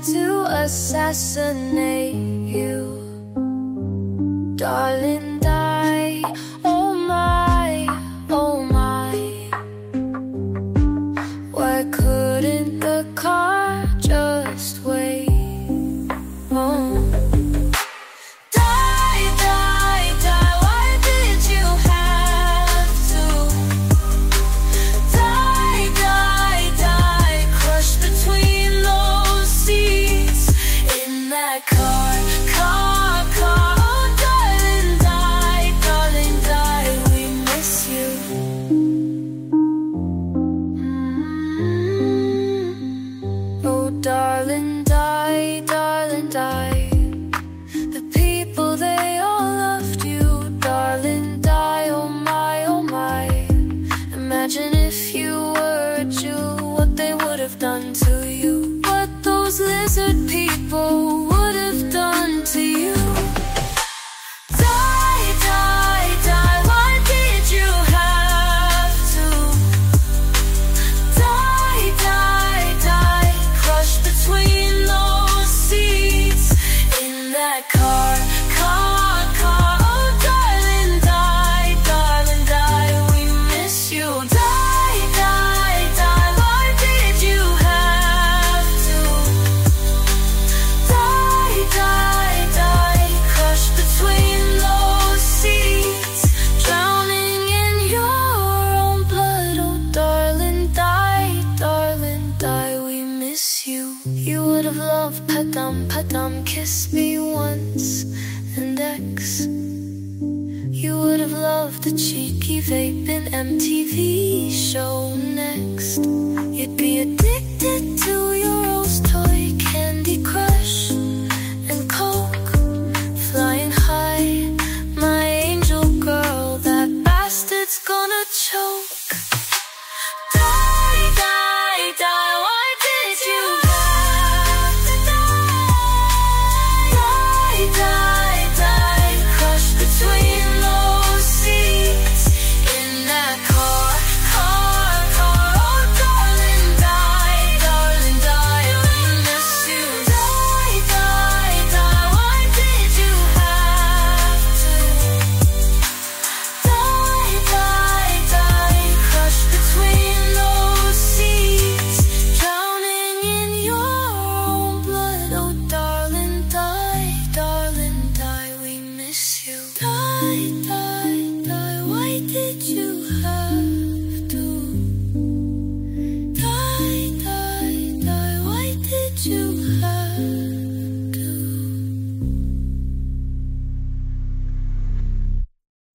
to assassinate you. Darling, die, oh my, oh my. Why couldn't the car just wait? Oh. Darling, die, darling, die. The people, they all loved you. Darling, die, oh my, oh my. Imagine if you were a Jew, what they would have done to you. What those lizard people would have done to you. Die, die, die, why did you have to? Die, die, die, crushed between those seats in that car, car, car. Oh darling, die, darling, die, we miss you. Die, die, die, why did you have to? Die, die, die, crushed between those seats, drowning in your own blood. Oh darling, die, darling, die, we miss you. You would have loved Padam, Padam, kiss me once and X. You would have loved the cheeky vaping MTV show next.